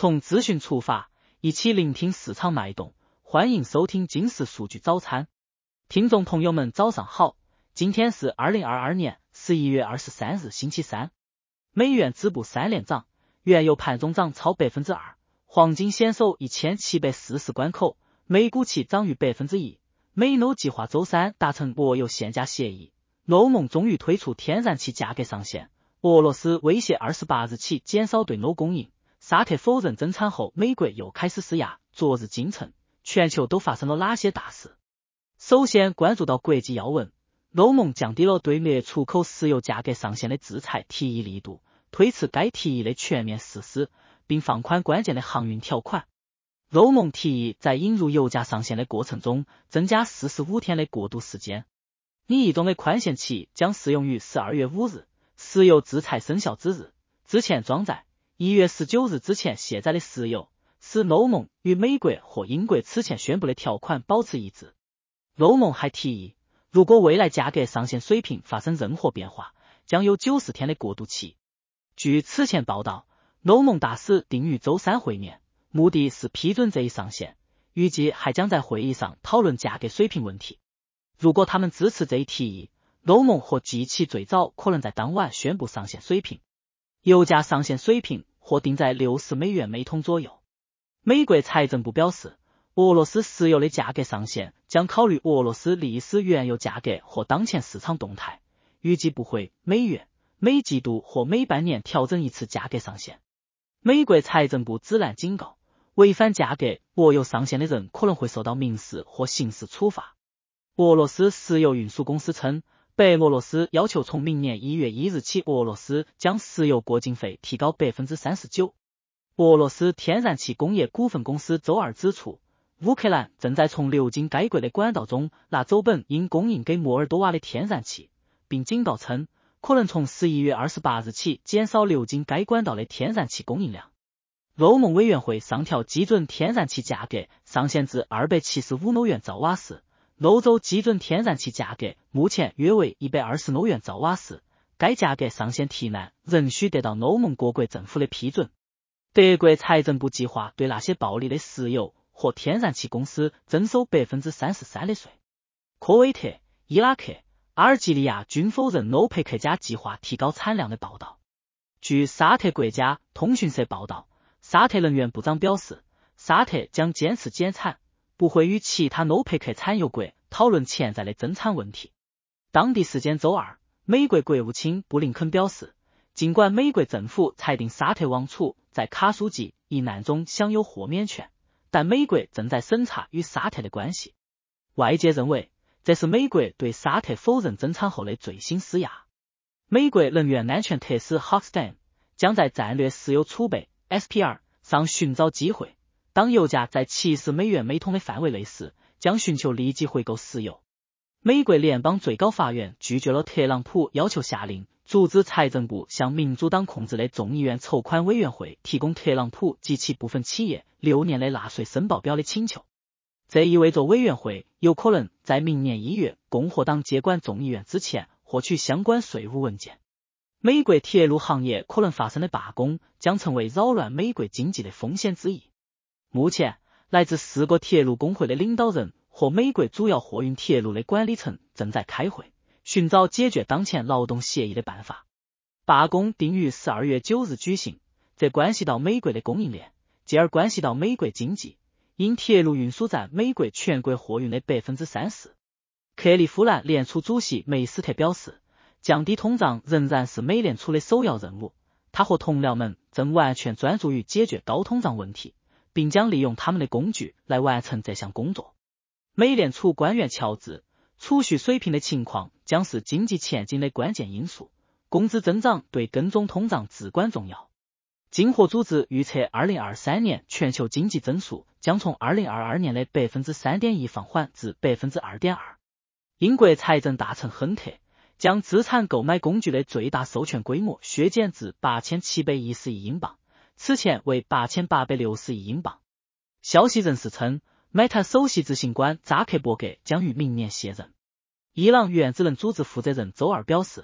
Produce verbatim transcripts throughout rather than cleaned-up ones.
从资讯出发，一起聆听市场脉动，欢迎收听金石数据早餐。听众朋友们早上好，今天是二零二二年十一月二十三日星期三。美元止步三连涨，原油盘中涨超百分之二，黄金险守一千七百四十关口，美股期涨逾百分之一。美欧计划周三达成俄油限价协议，欧盟终于推出天然气价格上限。俄罗斯威胁二十八日起减少对欧供应。沙特否认增产后，美国又开始施压。昨日京城，全球都发生了哪些大事？首先关注到国际要闻，欧盟降低了对美出口石油价格上限的制裁提议力度，推迟该提议的全面实施，并放宽关键的航运条款。欧盟提议在引入油价上限的过程中增加四十五天的过渡时间。拟议中的宽限期将适用于十二月五日，石油制裁生效之日。之前装在一月十九日之前卸载的石油，使欧盟与美国或英国此前宣布的条款保持一致。欧盟还提议，如果未来价格上限水平发生任何变化，将有九十天的过渡期。据此前报道，欧盟大使定于周三会面，目的是批准这一上限，预计还将在会议上讨论价格水平问题。如果他们支持这一提议，欧盟或继其最早可能在当晚宣布上限水平。油价上限水平或定在六十美元每桶左右。美国财政部表示，俄罗斯石油的价格上限将考虑俄罗斯历史原油价格或当前市场动态，预计不会每月、每季度或每半年调整一次价格上限。美国财政部指南警告，违反价格俄油上限的人可能会受到民事或刑事处罚。俄罗斯石油运输公司称，白俄罗斯要求从明年一月一日起，俄罗斯将石油过境费提高 百分之三十九。 俄罗斯天然气工业股份公司周二指出，乌克兰正在从流经该国的管道中拿走本应供应给摩尔多瓦的天然气，并警告称，可能从十一月二十八日起减少流经该管道的天然气供应量。欧盟委员会上调基准天然气价格上限至二百七十五欧元兆瓦时，欧洲基准天然气价格目前约为一百二十欧元兆瓦时，该价格上限提案仍需得到欧盟各国政府的批准。德国财政部计划对那些暴利的石油或天然气公司征收 百分之三十三 的税。科威特、伊拉克、阿尔及利亚均否认欧佩克加计划提高产量的报道。据沙特国家通讯社报道，沙特能源部长表示，沙特将坚持减产，不会与其他欧佩克产油国讨论潜在的增产问题。当地时间周二，美国国务卿布林肯表示，尽管美国政府裁定沙特王储在卡舒吉一难中享有豁免权，但美国正在审查与沙特的关系。外界认为，这是美国对沙特否认增产后的最新施压。美国能源安全特使 Hochstein 将在战略石油储备 S P R 上寻找机会，当油价在七十美元每桶的范围内时，将寻求立即回购石油。美国联邦最高法院拒绝了特朗普要求下令阻止财政部向民主党控制的众议院筹款委员会提供特朗普及其部分企业六年的纳税申报表的请求。这意味着委员会有可能在明年一月共和党接管众议院之前获取相关税务文件。美国铁路行业可能发生的罢工将成为扰乱美国经济的风险之一。目前，来自四个铁路工会的领导人和美国主要货运铁路的管理层正在开会，寻找解决当前劳动协议的办法。罢工定于十二月九日举行，这关系到美国的供应链，继而关系到美国经济，因铁路运输占美国全国货运的 百分之三十。克利夫兰联储主席梅斯特表示，降低通胀仍然是美联储的首要任务，他和同僚们正完全专注于解决高通胀问题，并将利用他们的工具来完成这项工作。美联储官员乔治，储蓄水平的情况将是经济前景的关键因素，工资增长对跟踪通胀至关重要。经合组织预测二零二三年全球经济增速将从二零二二年的 百分之三点一 放缓至 百分之二点二。英国财政大臣亨特将资产购买工具的最大授权规模削减至八千七百一十亿英镑，此前为八千八百六十亿英镑。消息人士称， Meta 首席执行官扎克伯格将于明年卸任。伊朗原子能组织负责人周二表示，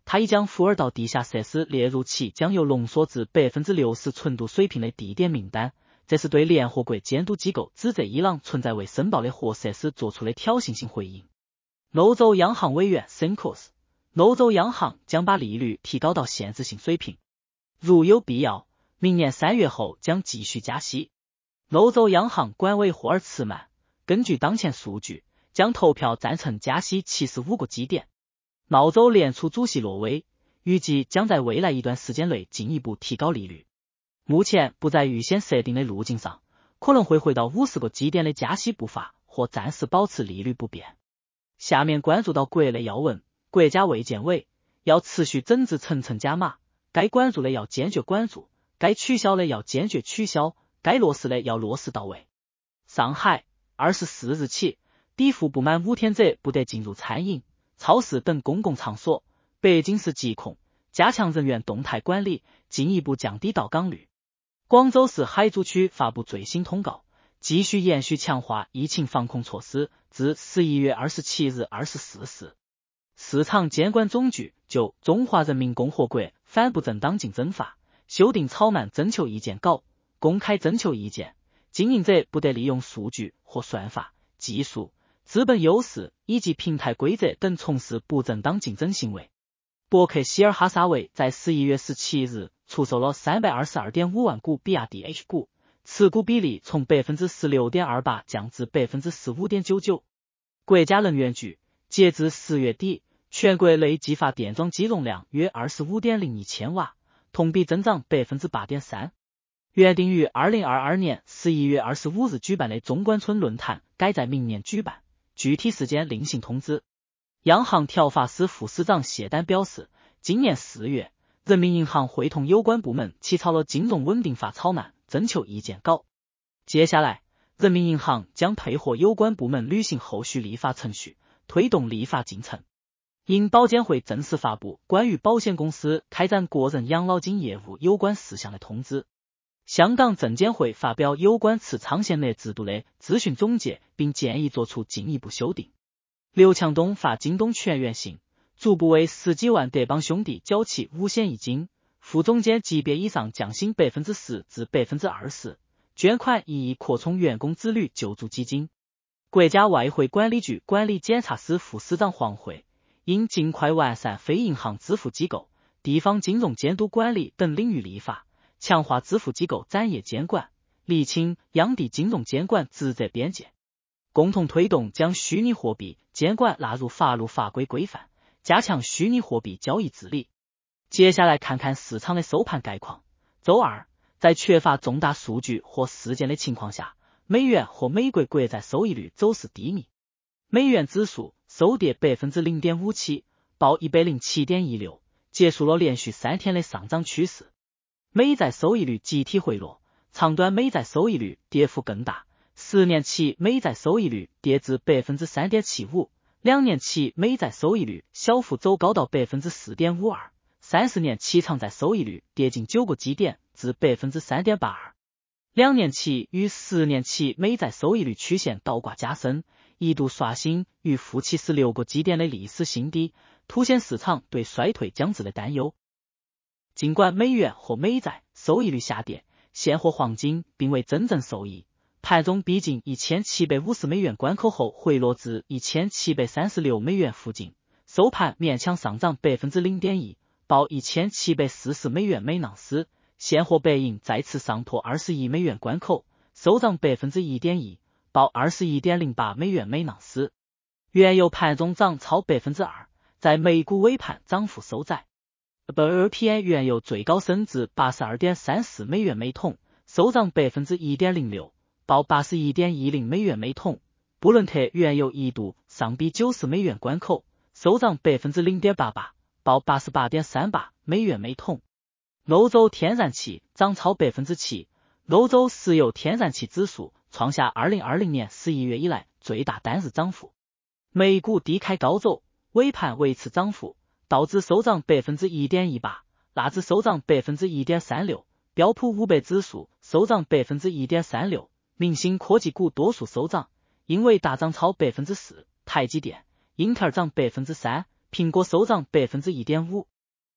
它已将伏尔岛地下设施列入其将有浓缩至 百分之六十 纯度水平的地点名单，这是对联合国监督机构指责伊朗存在未申报的核设施做出的挑衅性回应。欧洲央行委员 Sinkos， 欧洲央行将把利率提高到限制性水平，如有必要，明年三月后将继续加息。欧洲央行管委霍尔茨曼根据当前数据，将投票赞成加息七十五个基点。澳洲联储主席诺威预计将在未来一段时间内进一步提高利率，目前不在预先设定的路径上，可能会回到五十个基点的加息步伐，或暂时保持利率不变。下面关注到国内要闻，国家卫健委要持续整治层层加码，该关注的要坚决关注，该取消的要坚决取消，该落实的要落实到位。上海二十四日起，抵沪不满五天者不得进入餐饮、超市等公共场所。北京市疾控加强人员动态管理，进一步降低到岗率。广州市海珠区发布最新通告，继续延续强化疫情防控措施，至十一月二十七日二十四时。市场监管总局就《中华人民共和国反不正当竞争法》修订草案征求意见稿，公开征求意见，经营者不得利用数据或算法、技术、资本优势以及平台规则等从事不正当竞争行为。伯克希尔哈撒韦在十一月十七日出售了 三百二十二点五万股比亚迪 H 股，持股比例从 百分之十六点二八 降至 百分之十五点九九。国家能源局截至十月底，全国累计发电装机容量约 二十五点零一千瓦，同比增长 百分之八点三。原定于二零二二年十一月二十五日举办的中关村论坛改在明年举办，具体时间另行通知。央行调法司副司长谢丹表示，今年四月，人民银行会同有关部门起草了金融稳定法草案征求意见稿。接下来，人民银行将配合有关部门履行后续立法程序，推动立法进程。因保监会正式发布关于保险公司开展个人养老金业务有关事项的通知，香港证监会发表有关此长线内制度的咨询总结，并建议作出进一步修订。刘强东发京东全员信，逐步为十几万德邦兄弟缴齐五险一金，副总监级别以上降薪 百分之十 至 百分之二十， 捐款一亿扩充员工子女救助基金。国家外汇管理局管理检察司副司长黄慧应尽快完善非银行支付机构、地方金融监督管理等领域立法，强化支付机构展业监管，厘清央地金融监管职责边界，共同推动将虚拟货币监管纳入法律法规规范，加强虚拟货币交易治理。接下来看看市场的收盘概况。周二，在缺乏重大数据或事件的情况下，美元和美国国债收益率走势低迷。美元指数收跌 百分之零点五七， 报 一百零七点一六， 结束了连续三天的上涨趋势。美债收益率集体回落，长端美债收益率跌幅更大，十年期美债收益率跌至 百分之三点七五， 两年期美债收益率小幅走高到 百分之四点五二， 三十年期长债收益率跌近九个基点至 百分之三点八二。 两年期与十年期美债收益率曲线倒挂加深，一度刷新逾负七十六个基点的历史新低，凸显市场对衰退将至的担忧。尽管美元和美债收益率下跌，现货黄金并未真正受益，盘中逼近一千七百五十美元关口后回落至一千七百三十六美元附近，收盘勉强上涨 百分之零点一， 报一千七百四十美元每盎司。现货白银再次上破二十亿美元关口，收涨 百分之一点一， 报 二十一点零八美元每盎司。原油盘中涨超 百分之二， 在美股尾盘涨幅收窄。W T I 原油最高升至 八十二点三四美元每桶，收涨 百分之一点零六， 报 八十一点一零美元每桶。布伦特原油一度上逼九十美元关口，收涨 百分之零点八八， 报 八十八点三八美元每桶。欧洲天然气涨超 百分之七， 欧洲石油天然气指数创下二零二零年十一月以来最大单日涨幅。美股低开高走，尾盘维持涨幅，道指收涨 百分之一点一八， 纳指收涨 百分之一点三六， 标普五百指数收涨 百分之一点三六， 明星科技股多数收涨，英伟达涨超 百分之四， 台积电、英特尔涨 百分之三， 苹果收涨 百分之一点五。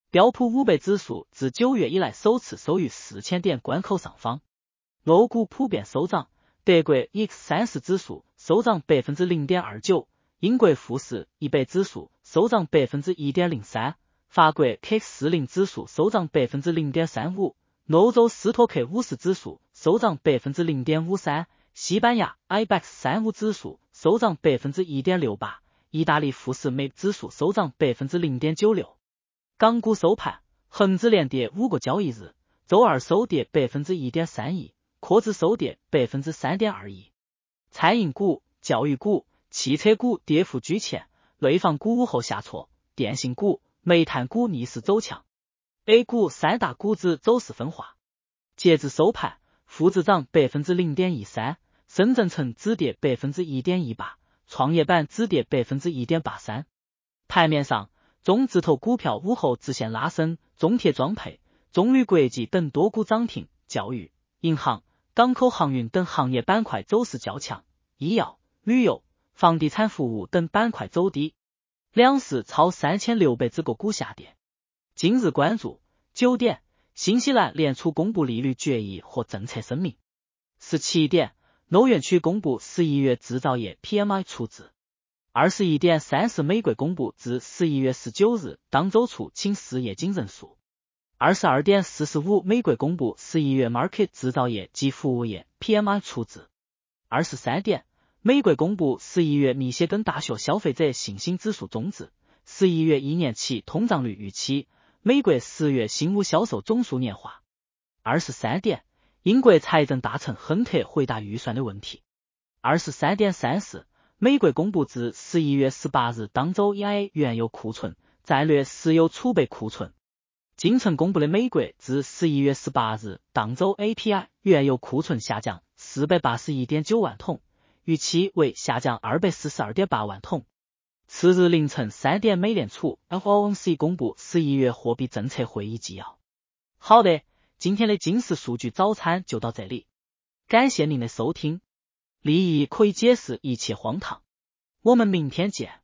标普五百指数自九月以来首次收于四千点关口上方。欧股普遍收涨，德国 E X 三十 指数收涨 百分之零点二九， 英国富时一百指数收涨 百分之一点零三， 法国 K 四十 指数收涨 百分之零点三五， 欧洲斯托克五十指数收涨 百分之零点五三， 西班牙 I B E X 三十五 指数收涨 百分之一点六八， 意大利富时 M A C 指数收涨 百分之零点九六。港股收盘，恒指连跌五个交易日，周二收跌 百分之一点三一，科指收跌 百分之三点二一。餐饮股、教育股、汽车股跌幅居前，内房股午后下挫，电信股、煤炭股逆势走强。A 股三大股指走势分化。截至收盘，沪指涨 百分之零点一三， 深圳成指跌 百分之一点一八， 创业板指跌 百分之一点八三。盘面上，中字头股票午后直线拉升，中铁装配、中铝国际等多股涨停，教育、银行、港口航运等行业板块走势较强，医药、旅游、房地产服务等板块走低。两市超三千六百只个股下跌。今日关注：九点，新西兰联储公布利率决议和政策声明。十七点，欧元区公布十一月制造业 P M I 数字。二十一点三十，美国公布自十一月十九日当周出请失业金人数。二十二点四十五，美国公布十一月 Market 制造业及服务业 P M I 数字。二十三点，美国公布十一月密歇根大学消费者信心指数终值，十一月一年期通胀率预期，美国十月新屋销售总数年化。二十三点，英国财政大臣亨特回答预算的问题。二十三点三十，美国公布自十一月十八日当周 E I A 原油库存、战略石油储备库存。今晨公布的美国自十一月十八日当周 A P I 原油库存下降 四百八十一点九万桶，预期为下降 二百四十二点八万桶。次日凌晨三点，美联储 F O M C 公布十一月货币政策会议纪要。好的，今天的金石数据早餐就到这里，感谢您的收听。利益可以解释一切荒唐，我们明天见。